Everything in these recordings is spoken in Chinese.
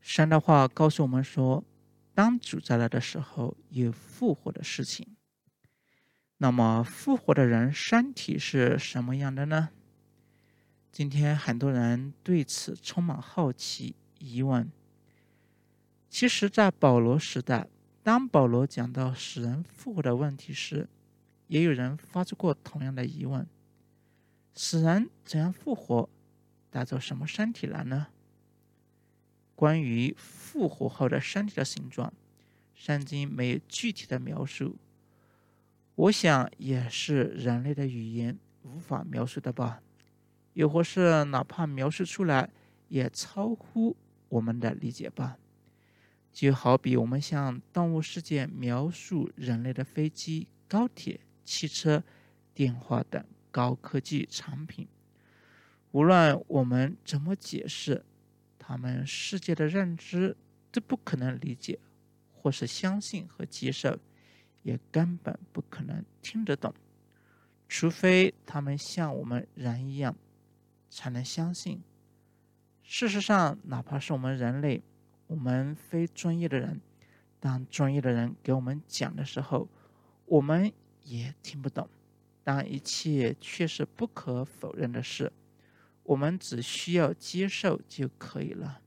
神的话告诉我们说，当主再来的时候，有复活的事情。那么复活的人身体是什么样的呢？今天很多人对此充满好奇、疑问。其实在保罗时代，当保罗讲到使人复活的问题时，也有人发出过同样的疑问：死人怎样复活，带走什么身体来呢？关于复活后的身体的形状，圣经没有具体的描述，我想也是人类的语言无法描述的吧，又或是哪怕描述出来，也超乎我们的理解吧。就好比我们向动物世界描述人类的飞机、高铁、汽车、电话等高科技产品，无论我们怎么解释，他们世界的认知都不可能理解，或是相信和接受，也根本不可能听得懂，除非他们像我们人一样，才能相信。事实上，哪怕是我们人类，我们非专业的人，当专业的人给我们讲的时候，我们也听不懂。当一切却是不可否认的事，我们只需要接受就可以了。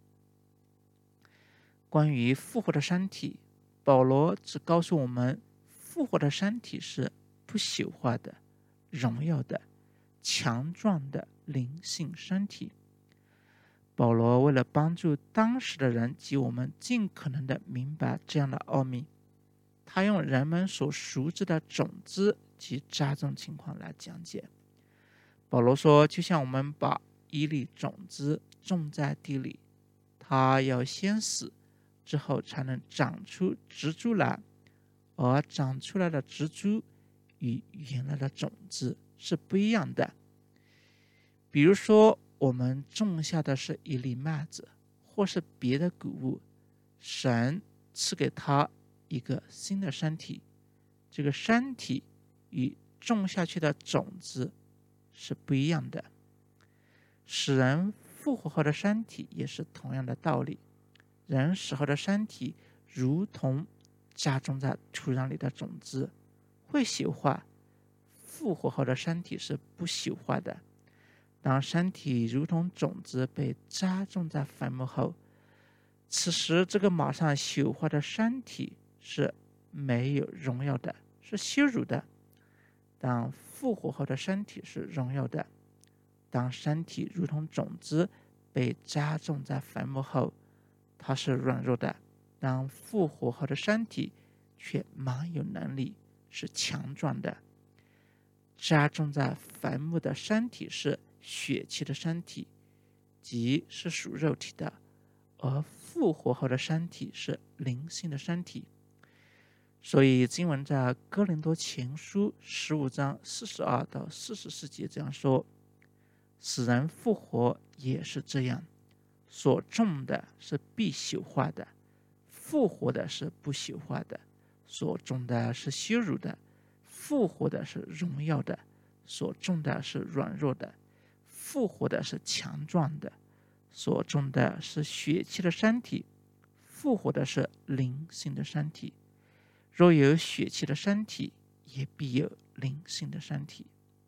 关于复活的身体，保罗只告诉我们，复活的身体是不朽坏的、荣耀的、强壮的灵性身体。保罗为了帮助当时的人及我们尽可能的明白这样的奥秘，他用人们所熟知的种子及栽种情况来讲解。保罗说，就像我们把一粒种子种在地里，它要先死，之后才能长出植株来，而长出来的植株与原来的种子是不一样的。比如说，我们种下的是一粒麦子，或是别的谷物，神赐给他一个新的身体，这个身体与种下去的种子是不一样的。使人复活后的身体也是同样的道理，人死后的身体如同扎种在土壤里的种子，会朽坏，复活后的身体是不朽坏的。当身体如同种子被扎种在坟墓后，此时这个马上朽坏的身体是没有荣耀的，是羞辱的。当复活后的身体是荣耀的。当身体如同种子被扎种在坟墓后，它是软弱的；当复活后的身体却蛮有能力，是强壮的。扎种在坟墓的身体是血气的身体，即是属肉体的，而复活后的身体是灵性的身体。所以经文在哥林多前书15章42到44节这样说：死人复活也是这样，所种的是必朽坏的，复活的是不朽坏的；所种的是羞辱的，复活的是荣耀的；所种的是软弱的，复活的是强壮的；所种的是血气的身体，复活的是灵性的身体。若有血气的身体，也必有灵性的身体。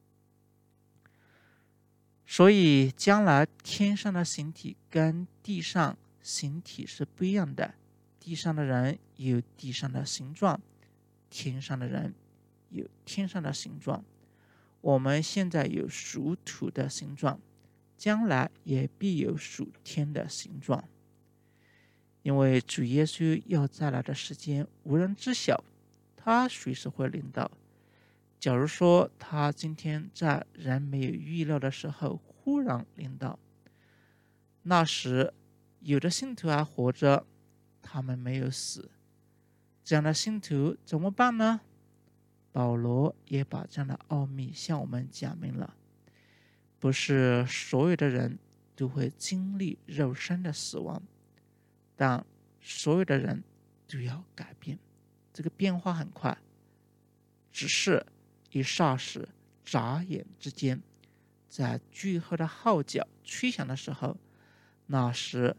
所以将来天上的形体跟地上形体是不一样的，地上的人有地上的形状，天上的人有天上的形状。我们现在有属土的形状，将来也必有属天的形状。因为主耶稣要再来的时间无人知晓，他随时会临到。假如说他今天在人没有预料的时候忽然临到，那时有的信徒还活着，他们没有死，这样的信徒怎么办呢？保罗也把这样的奥秘向我们讲明了。不是所有的人都会经历肉身的死亡，但所有的人都要改变。这个变化很快，只是一霎时眨眼之间，在最后的号角吹响的时候，那时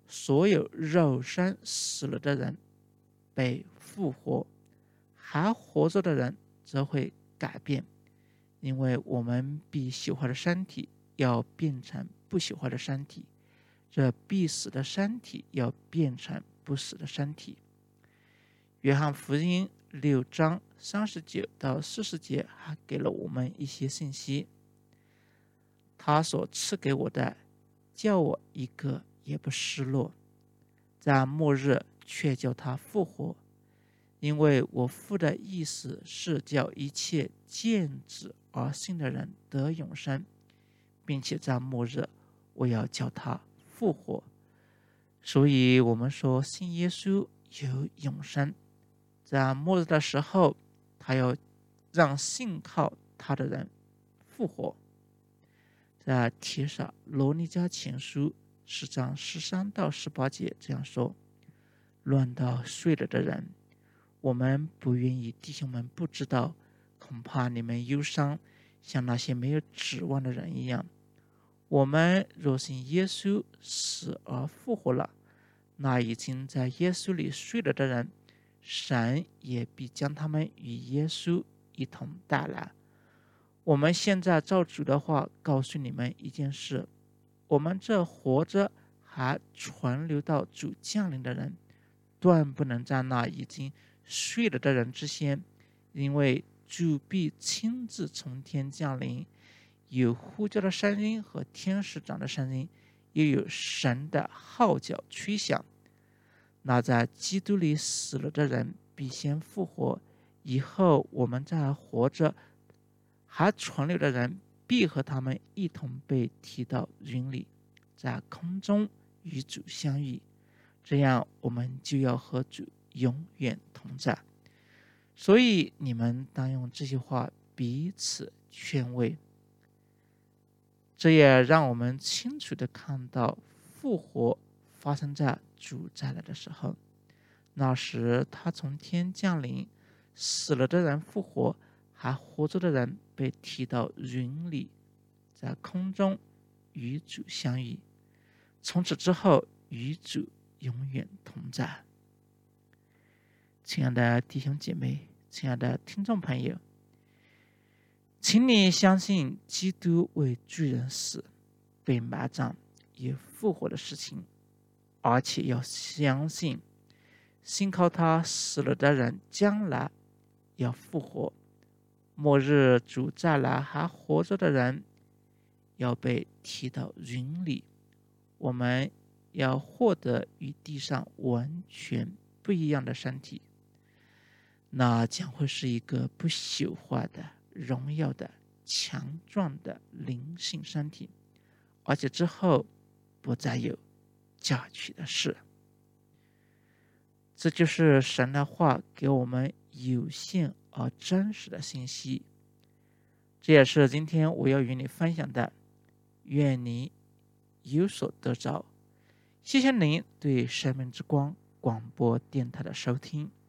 所有肉身死了的人被复活，还活着的人则会改变，因为我们必朽坏的身体要变成不朽坏的身体，这必死的身体要变成不死的身体。约翰福音6章39到40节还给了我们一些信息。他所赐给我的，叫我一个也不失落，在末日却叫他复活，因为我父的意思是叫一切见子而信的人得永生，并且在末日我要叫他复活。所以我们说信耶稣有永生，在末日的时候，他要让信靠他的人复活。在帖撒罗尼迦前书4章13到18节这样说：论到睡了的人，我们不愿意弟兄们不知道，恐怕你们忧伤，像那些没有指望的人一样。我们若信耶稣死而复活了，那已经在耶稣里睡了的人，神也必将他们与耶稣一同带来。我们现在照主的话告诉你们一件事：我们这活着还存留到主降临的人，断不能在那已经睡了的人之先，因为主必亲自从天降临，有呼叫的声音和天使长的声音，又有神的号角吹响。那在基督里死了的人必先复活，以后我们在活着还存留的人必和他们一同被提到云里，在空中与主相遇，这样我们就要和主永远同在。所以你们当用这些话彼此劝慰。这也让我们清楚地看到复活发生在主再来的时候，那时他从天降临，死了的人复活，还活着的人被提到云里，在空中与主相遇，从此之后与主永远同在。亲爱的弟兄姐妹，亲爱的听众朋友，请你相信基督为罪人死，被埋葬，也复活的事情，而且要相信信靠他死了的人将来要复活，末日主再来还活着的人要被提到云里，我们要获得与地上完全不一样的身体，那将会是一个不朽坏的荣耀的强壮的灵性身体，而且之后不再有嫁娶的事。这就是神的话给我们有限而真实的信息，这也是今天我要与你分享的。愿你有所得着。谢谢您对生命之光广播电台的收听。